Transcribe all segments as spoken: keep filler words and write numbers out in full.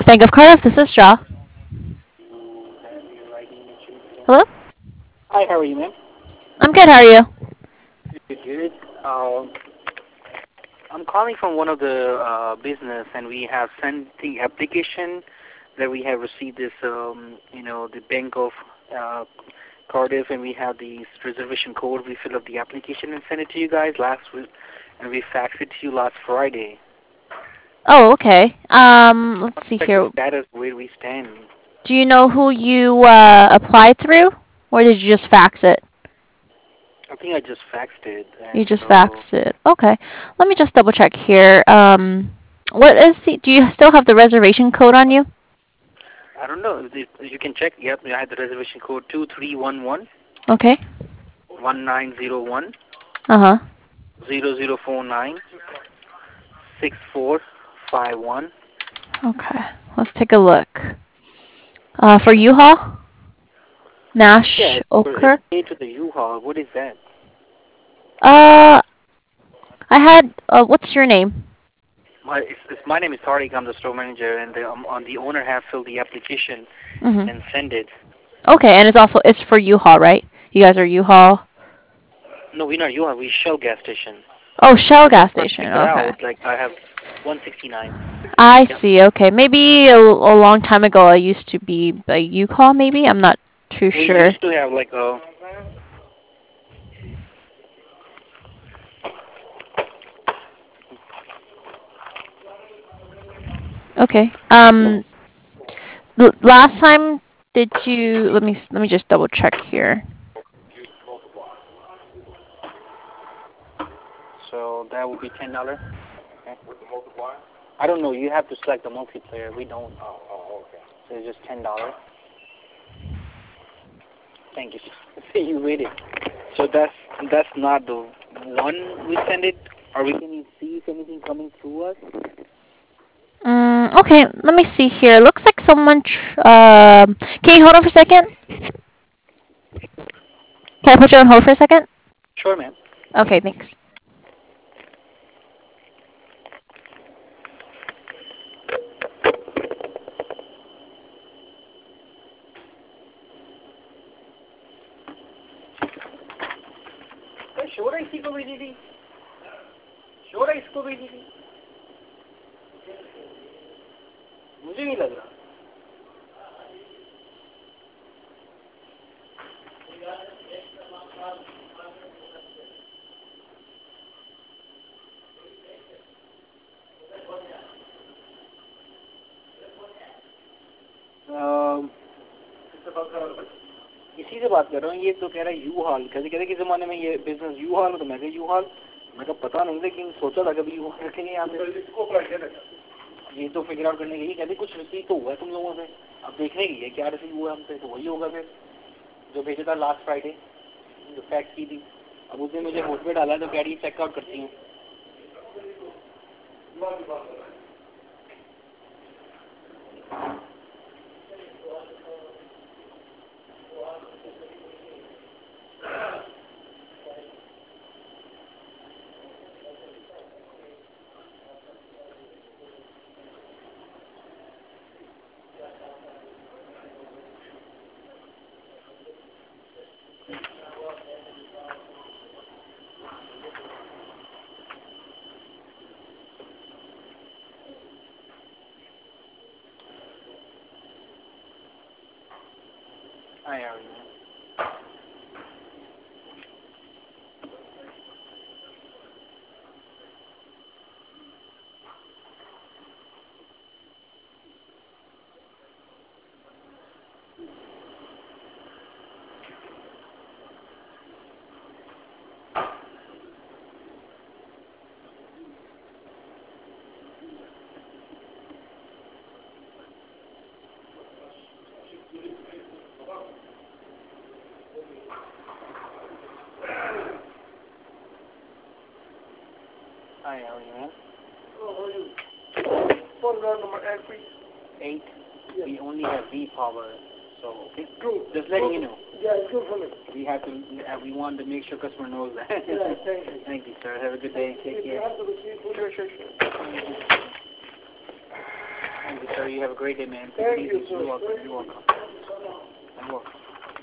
Bank of Cardiff, this is Shaw. Hello? Hi, how are you, ma'am? I'm good, how are you? Good, good. Uh, I'm calling from one of the uh, business, and we have sent the application that we have received this, um, you know, the Bank of uh, Cardiff, and we have the reservation code. We fill up the application and send it to you guys last week, and we faxed it to you last Friday. Oh, okay. Um, let's see Check the here. status where we stand. Do you know who you uh, applied through? Or did you just fax it? I think I just faxed it, You and just so faxed it. Okay. Let me just double check here. Um, what is the, do you still have the reservation code on you? I don't know. If You can check. Yep, I have the reservation code two three one one Okay. one nine zero one Uh-huh. zero zero four nine six four five one. Okay. Let's take a look. Uh, for U-Haul? Yeah, Nash it's, for, it's Ochre? paid to the U-Haul. What is that? Uh, I had, uh, what's your name? My it's, it's, my name is Tariq. I'm the store manager, and the um, on the owner have filled the application Mm-hmm. and send it. Okay, and it's also, it's for U-Haul, right? You guys are U-Haul? No, we're not U-Haul. We Shell gas station. Oh, Shell I'm just gas trying to station. figure Okay. out. Like I have one sixty-nine. I Yep. see. Okay. Maybe a, a long time ago I used to be a U-Haul, maybe? I'm not too We sure. used to have like a. Okay. Um, l- last time did you, let me s- let me just double check here. So that would be ten dollar. Okay. I don't know. You have to select the multiplayer. We don't. So it's just ten dollars. Thank you. See, you read it. So that's that's not the one we send it. Or we can see if anything coming through us. Mm, okay, let me see here. Looks like someone tr- um can you hold on for a second? Can I put you on hold for a second? Sure, ma'am. Okay, thanks. Sure है इसी को भेजी थी sure है इसको भेजी थी मुझे नहीं लग रहा अम, इसी से बात कर रहा हूँ ये तो कह रहा है यू हॉल कहते कहते किस जमाने में ये बिजनेस यू हॉल में तो मैं यू हॉल मैं कहा पता नहीं लेकिन सोचा था कभी यू हॉल रखेंगे यहाँ पे ये तो फिगर आउट करने के लिए कहते कुछ रिसीव तो हुआ है तुम लोगों से अब देखने की है क्या रिसीव हुआ हमसे तो वही होगा फिर जो भेजा था लास्ट फ्राइडे जो फैक्स की थी अब उसने मुझे होट पे डाला तो कह रही चेकआउट करती हूँ I already know. I already know. Phone number eight, please. Eight. Yes. We only have V power, so okay. Good. Just letting you know. Yeah, it's good for me. We have to. Uh, we want to make sure customer knows that. Yeah, thank you. Thank you, sir. Have a good day. Take care. You have to receive. Sure, sure, sure. Thank you, sir. You have a great day, man. Thank you, sir. You're welcome. You're welcome. You're welcome.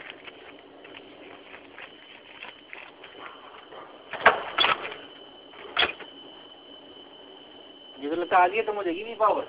ये तो लगता आज ही तो मुझे ही नहीं power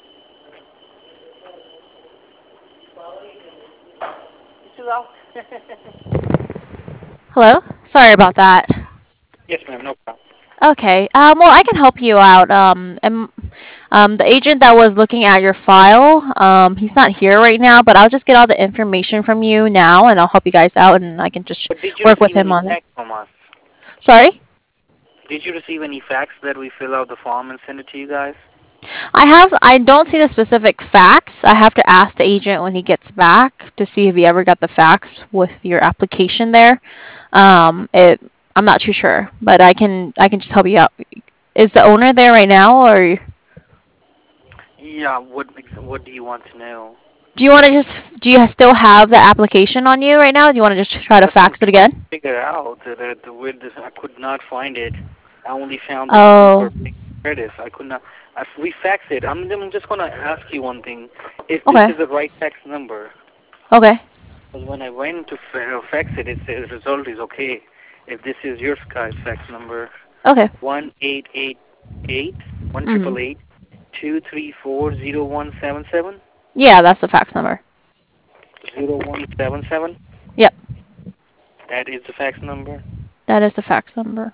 Hello? Sorry about that. Yes, ma'am. No problem. Okay. Um, well, I can help you out. Um, and, um, the agent that was looking at your file, um, he's not here right now, but I'll just get all the information from you now, and I'll help you guys out, and I can just But did you work with receive him any on it. fax from us? Sorry? Did you receive any fax that we fill out the form and send it to you guys? I have. I don't see the specific fax. I have to ask the agent when he gets back to see if he ever got the fax with your application there. Um, it. I'm not too sure, but I can. I can just help you out. Is the owner there right now, or Yeah. What What do you want to know? do you want to just? Do you still have the application on you right now? Do you want to just try to That's what I'm fax it trying to again? figure out. The the, the with this, I could not find it. I only found the Oh, paper credits. I could not. If we fax it, I'm, I'm just gonna ask you one thing. If this okay. is the right fax number, Okay. because when I went to fa- fax it, it says result is okay. If this is your Skype fax number, Okay. one eight eight eight one Mhm. triple eight two three four zero one seven seven Yeah, that's the fax number. zero one seven seven. Yep, That is the fax number. that is the fax number.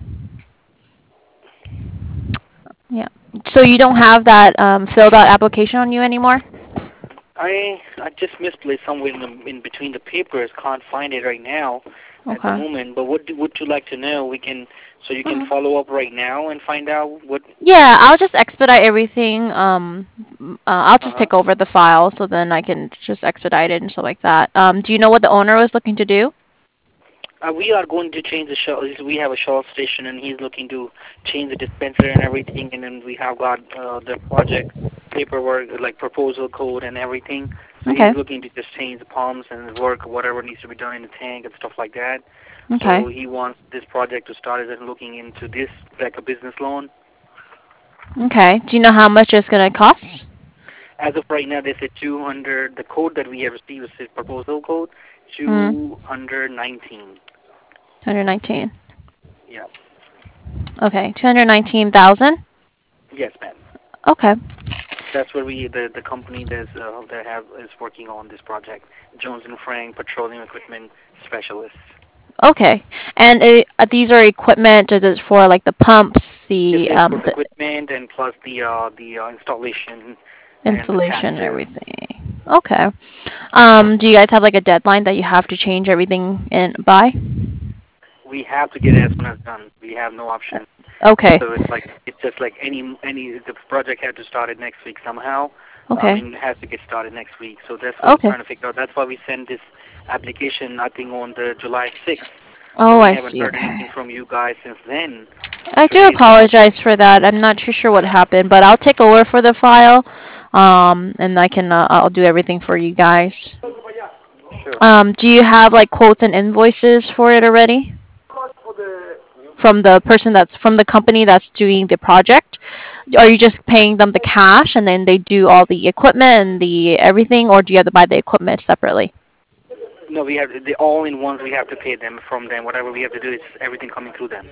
Yeah. So you don't have that um, filled out application on you anymore? I I just misplaced somewhere in, the, in between the papers. Can't find it right now at the Okay. moment. But what do, would you like to know? We can so you can Mhm. follow up right now and find out what. Yeah, I'll just expedite everything. Um, m- uh, I'll Uh just huh. take over the file, so then I can just expedite it and stuff like that. Um, do you know what the owner was looking to do? Uh, we are going to change the shell. We have a shell station, and he's looking to change the dispenser and everything. And then we have got uh, the project paperwork, like proposal code and everything. So Okay. he's looking to just change the pumps and work whatever needs to be done in the tank and stuff like that. Okay. So he wants this project to start as looking into this like a business loan. Okay. Do you know how much it's gonna cost? As of right now, they say two hundred. The code that we have received is the proposal code, Hmm. two hundred nineteen. one hundred nineteen. Yeah. Okay. Two hundred nineteen thousand. Yes, ma'am. Okay. That's where we the the company that's uh, that have is working on this project. Jones and Frank Petroleum Equipment Specialists. Okay. And it, uh, these are equipment is it for like the pumps, This the is for um, the the equipment and plus the uh, the uh, installation and the installation and taxes. everything. Okay. Um, do you guys have like a deadline that you have to change everything in by? We have to get it as soon as done. We have no option. Okay. So it's like it's just like any any the project had to start it next week somehow. I Okay. mean, it has to get started next week. So that's what I'm Okay. trying to figure out. That's why we sent this application, I think, on the July sixth. So Oh, we I haven't see. heard anything Okay. from you guys since then. I do Today is the apologize for that. I'm not too sure what happened, but I'll take over for the file, um, and I can uh, I'll do everything for you guys. sure. Um, do you have like quotes and invoices for it already from the person that's from the company that's doing the project? Are you just paying them the cash and then they do all the equipment and the everything, or do you have to buy the equipment separately? No, we have the all in ones. We have to pay them from them. Whatever we have to do is everything coming through them.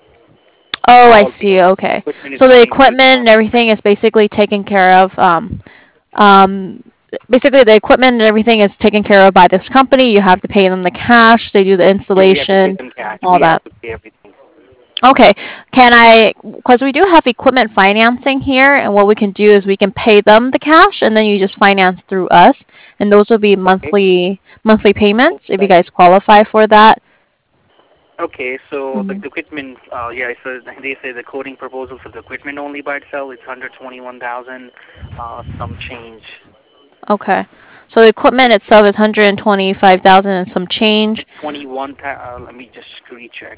Oh, I All the see. Okay. equipment is So the coming through equipment them. and everything is basically taken care of. Um, um, basically, the equipment and everything is taken care of by this company. You have to pay them the cash. They do the Yeah, we have to pay installation, them cash. all We have that. to pay everything. Okay. Can I, because we do have equipment financing here, and what we can do is we can pay them the cash, and then you just finance through us, and those will be Okay. monthly monthly payments if you Okay. guys qualify for that. Okay, so the, Hmm. the equipment, uh, yeah, so they say the coding proposal for the equipment only by itself is one hundred twenty-one thousand, uh, some change. Okay. So the equipment itself is one hundred twenty-five thousand and some change. twenty-one, uh, let me just recheck.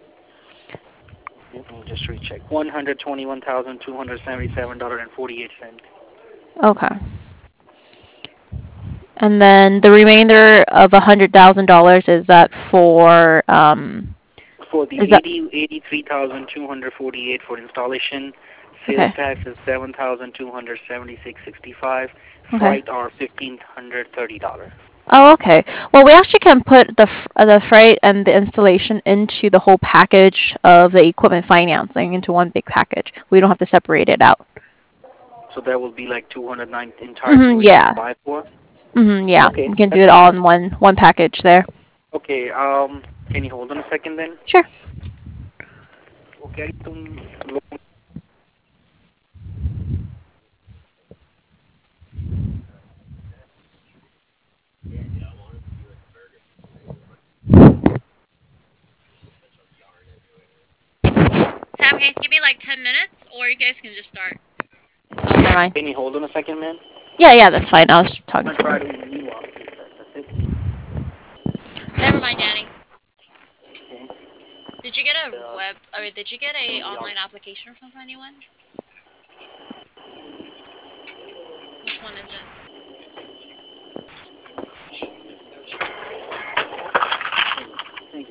Let me just recheck. one hundred twenty-one thousand two hundred seventy-seven dollars and forty-eight cents. Okay. And then the remainder of one hundred thousand dollars is that for um For for the Is that eighty eighty-three thousand two hundred forty-eight for installation. Sales okay? tax is seven thousand two hundred seventy-six sixty-five. Okay. Freight are fifteen hundred thirty dollars. Oh, okay. Well, we actually can put the f- uh, the freight and the installation into the whole package of the equipment financing into one big package. We don't have to separate it out. So that will be like two hundred nine entire Mhm. two Yeah. eighty-five for. Mhm. Yeah. Okay, We can do that's it all fine. in one one package there. Okay, um, can you hold on a second then? Sure. Okay, तुम लोग Sam, can you give me like ten minutes, or you guys can just start? Oh, never mind. Can you hold on a second, man? Yeah, yeah, that's fine. I was talking I'm to gonna try him. to move off. That's it. Never mind, Danny. Okay. Did you get a Uh, web? I mean, did you get a yeah. online application from anyone? Which one is it? Thank you.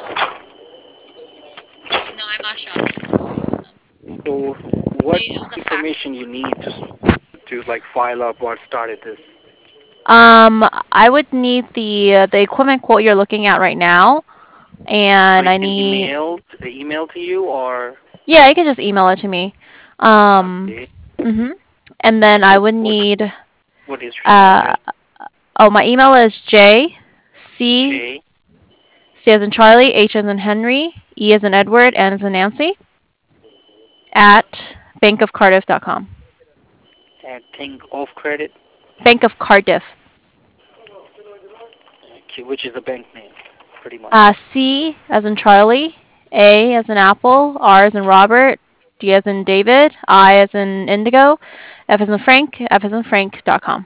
No, I'm not sure. So, what It was a fax. information you need to to like file up or started this? Um, I would need the uh, the equipment quote you're looking at right now, So and you I can need. email the email to you or Yeah, you can just email it to me. Um, okay. mhm. And then I What would what need. what is your email Uh, address? oh, my email is J C J C as in Charlie, H as in Henry, E as in Edward, N as in Nancy at bankofcardiff dot com. at Think of Credit, Bank of Cardiff. okay, which is a bank name, pretty much. Uh, C as in Charlie, A as in Apple, R as in Robert, D as in David, I as in Indigo, F as in Frank, F as in Frank dot com.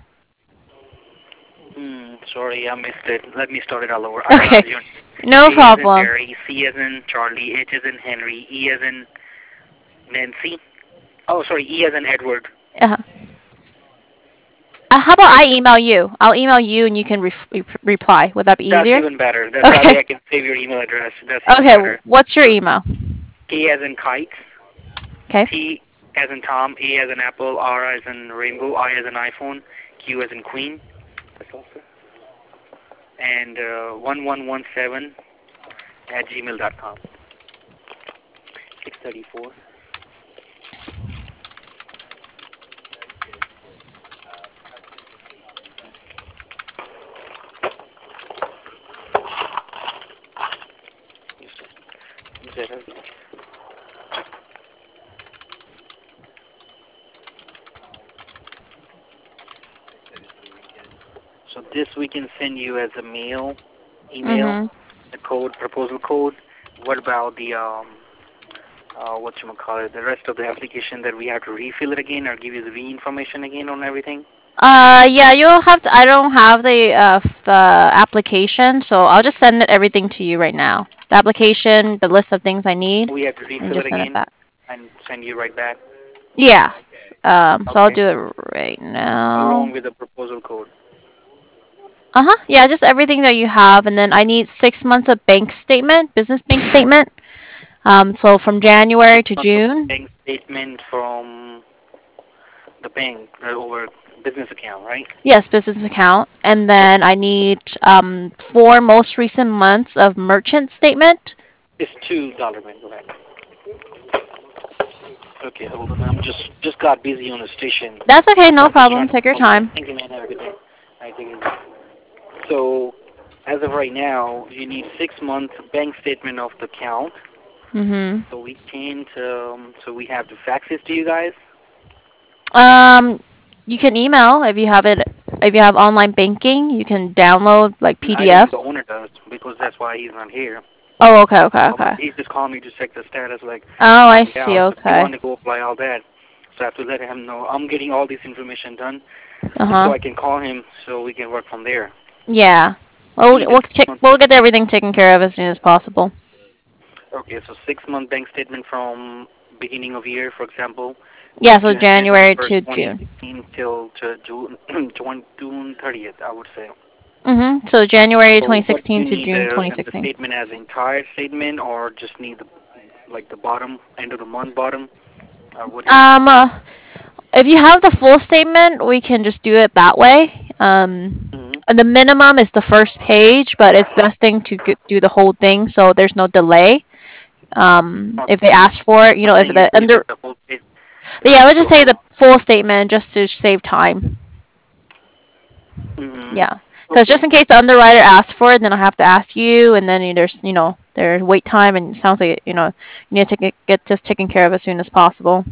Hmm, sorry, I missed it. Let me start it all over. I Okay, got you. no J as in problem. Jerry, C as in Charlie, H as in Henry, E as in Nancy. Oh, sorry, E as in Edward. Uh-huh. Uh, how about I email you? I'll email you and you can re- re- reply. Would that be That's easier? even better. That's that Okay. way I can save your email address. That's even Okay, better. what's your So email? K as in kite, Okay. T as in Tom, A as in Apple, R as in Rainbow, I as in iPhone, Q as in Queen. That's all, sir. And uh, one one one seven at gmail dot com. six thirty-four. So this we can send you as a mail, email, Mhm. the code, proposal code. What about the um, uh, what you call it, the rest of the application that we have to refill it again or give you the re-information again on everything? Uh, yeah, you'll have to. I don't have the uh f- the application, so I'll just send it everything to you right now. The application, the list of things I need, We have to and refill it just send it again back. and send you right back. Yeah. Um. So I'll Okay. do it right now. Along with the proposal code. Uh huh. Yeah, just everything that you have, and then I need six months of bank statement, business bank statement. Um. So from January Six to months of June. bank statement from the bank uh, over business account, right? Yes, business account, and Okay. then I need um four most recent months of merchant statement. It's two dollar, man. Go ahead. Okay, hold on. I'm just just got busy on the station. That's okay. So No I'm just problem. trying to. Take your Okay. time. Thank you, man. Have a good day. I take it easy. So, as of right now, you need six months bank statement of the account. Mhm. So we can't. Um, so we have to fax this to you guys. Um, you can email if you have it. If you have online banking, you can download like I don't think the P D Fs. owner does because that's why he's not here. Oh, okay, okay, Um, okay. he just called me to check the status, like, Oh, I see. yeah, so he Okay. wanted to go apply all that. So I have to let him know I'm getting all this information done, Uh so huh. I can call him so we can work from there. Yeah. You Well, need the we'll six check. month. We'll get everything taken care of as soon as possible. Okay, so six month bank statement from beginning of year, for example, Yeah. So January January twenty-first, to June. twenty sixteen till to June, June thirtieth, I would say. Mm-hmm. So January So what do you twenty sixteen to need, June uh, the twenty sixteen. statement as entire statement, or just need the like the bottom end of the month bottom? Or what do you need? Um, uh, if you have the full statement, we can just do it that way. Um, Hmm. and the minimum is the first page, but it's best thing to g- do the whole thing so there's no delay. Um, if they Okay. ask for it, you I'm know, if saying if, the if under, it's a whole page, if yeah, it's let's the just say whole. the full statement just to save time. Hmm. Yeah, because just Okay. in case the underwriter asks for it, then I'll have to ask you, and then there's, you know, there's wait time, and it sounds like, you know, you need to take it, get this taken care of as soon as possible.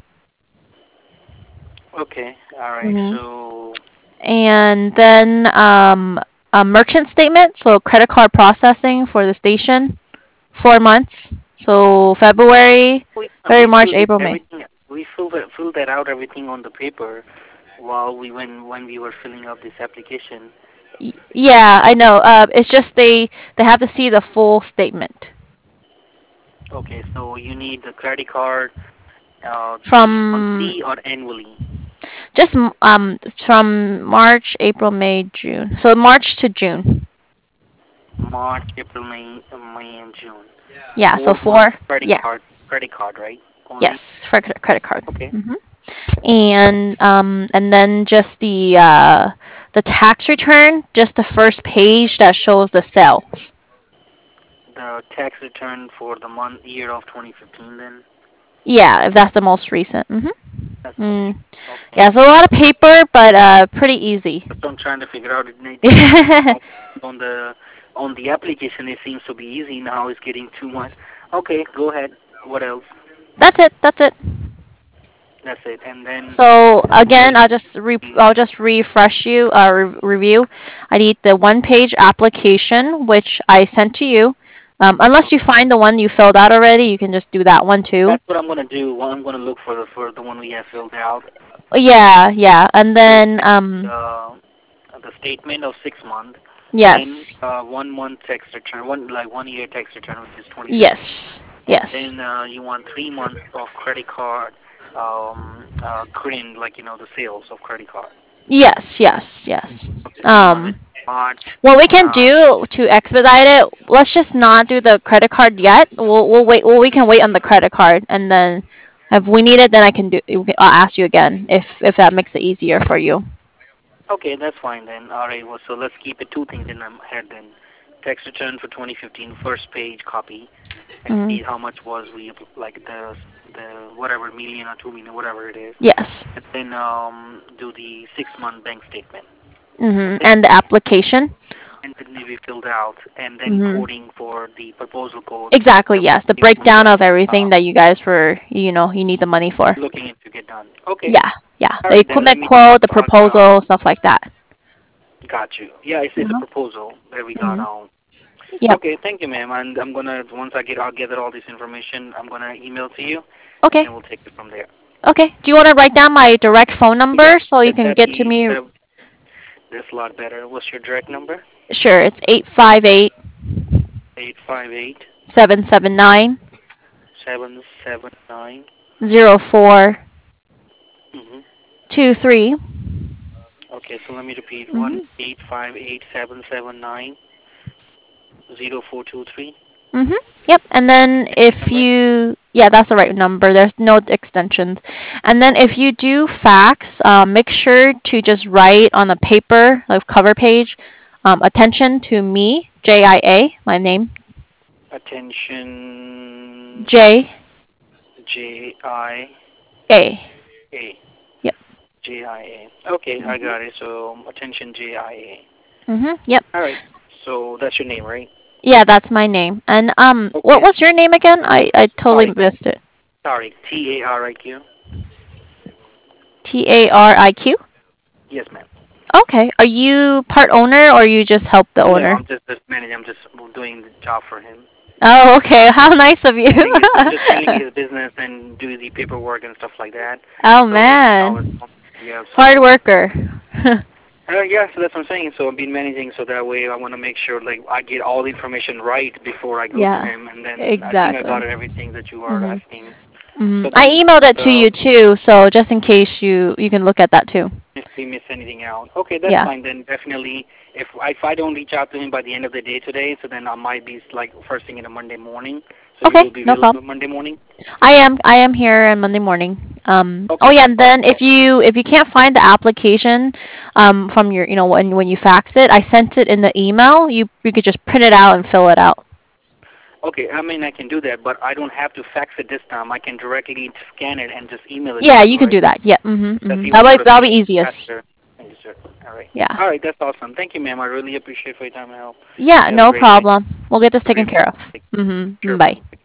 Okay. All right. Hmm. So. And then um, a merchant statement, so credit card processing for the station, four months. So February, We, uh, February, we March, filled it April, May. everything. We filled it, filled that out everything on the paper while we when when we were filling up this application. Y- Yeah, I know. Uh, it's just they they have to see the full statement Okay, so you need the credit card, uh, the from monthly or annually. just m- um from March, April, May, June. So March to June. March, April, May, uh, May and June. Yeah, so Four months four. credit Yeah, card, credit card, right? Only. yes, for cre- credit card. Okay. Hmm. And um and then just the uh the tax return, just the first page that shows the sales. The tax return for the month year of twenty fifteen. Then Yeah, if that's the most recent. Hmm. that's most Mm. recent. Yeah, Okay. it's a lot of paper, but uh pretty easy. That's what I'm trying to figure out. It, it seems on the on the application it seems to be easy. Now it's getting too much. Okay, go ahead. What else? That's it. That's it. That's it. And then So there's again, I'll just re- I'll just refresh you, uh, re- review. I need the one-page application which I sent to you. Um, unless you okay. find the one you filled out already, you can just do that one too. That's what I'm gonna do. Well, I'm gonna look for the for the one we have filled out. Yeah, yeah, and So then um, uh, the statement of six months, then yes, uh, one month tax return, one like one year tax return, which is twenty fifteen, yes, and yes, then uh, you want three months of credit card, um, uh, credit, like you know the sales of credit card. yes, yes, yes. Okay, three months, which Um, is March. what we can Uh, do to expedite it, let's just not do the credit card yet. We'll we'll wait. Well, we can wait on the credit card, and then if we need it, then I can do. I'll ask you again if if that makes it easier for you. okay, that's fine then. All right, well, so let's keep it two things in my head then. Tax return for twenty fifteen, first page copy, and Mm. see how much was we like the the whatever million or two million, whatever it is, Yes. and then um do the six month bank statement. That's Hmm. it. And the application. And then we filled out, and then Hmm. coding for the proposal code Exactly. that Yes. The we were breakdown of uh, everything that you guys were, you know, you need the money for. looking into get done. Okay. Yeah. Yeah. All The right, then let equipment me quote, the talk. Uh, proposal, stuff like that. got you. Yeah, it's, it's a Uh-huh. proposal that we got Hmm. on. Yep. Okay, thank you, ma'am. And I'm gonna once I get I'll gather all this information. I'm gonna email to you, Okay. and we'll take it from there. Okay. Do you want to write down my direct phone Yeah, number so you that can that get to be me? that, that's a lot better. What's your direct number? Sure. It's eight five eight Eight five eight seven seven nine seven seven nine. zero four Mhm. two three. Okay, so let me repeat. One Mhm. eight five eight seven seven nine zero four two three. Mhm. Yep. And then if Number? you, yeah, that's the right number. There's no extensions. And then if you do fax, um, make sure to just write on the paper, like cover page, um, attention to me, J I A, my name, Attention J J I A. A. Yep. J I A. Okay, I Mhm. got it. So attention J I A. Mhm. Yep. All right. So that's your name, right? Yeah, that's my name. And um, what Okay. was your name again? I I totally Sorry. missed it. Sorry. T A R I Q. T A R I Q. Yes, ma'am. Okay. Are you part owner or you just help the No, owner? I'm just just managing. I'm just doing the job for him. Oh, okay. How nice of you. Handling his, I'm just handling his business and do the paperwork and stuff like that. Oh So it's always, man. yeah. Hard So worker. uh, yeah. So that's what I'm saying. So I've been managing. So that way, I want to make sure like I get all the information right before I go to Yeah, him, and then I think I exactly. got everything that you are Mhm. asking. Mhm. So I then, emailed it to uh, you too, so just in case you you can look at that too. we miss anything out. Okay, that's Yeah. fine then. Definitely, if if I don't reach out to him by the end of the day today, so then I might be like first thing in the Monday morning. So you Okay, will be no available problem. Monday morning. I am I am here on Monday morning. Um, oh Okay. yeah, and All right. then if you if you can't find the application um, from your you know when when you fax it, I sent it in the email. You you could just print it out and fill it out. Okay, I mean I can do that, but I don't have to fax it this time. I can directly scan it and just email it to Yeah, you, you can right? do that. Yeah. Mhm. That's Mhm. even That'll be that'll be motivating easiest. faster. Thank you, sir. All right. Yeah. All right, that's awesome. Thank you, ma'am. I really appreciate for your time and help. Yeah. You have a No great day. problem. We'll get this taken Great care week. of. Mhm. Sure. Bye.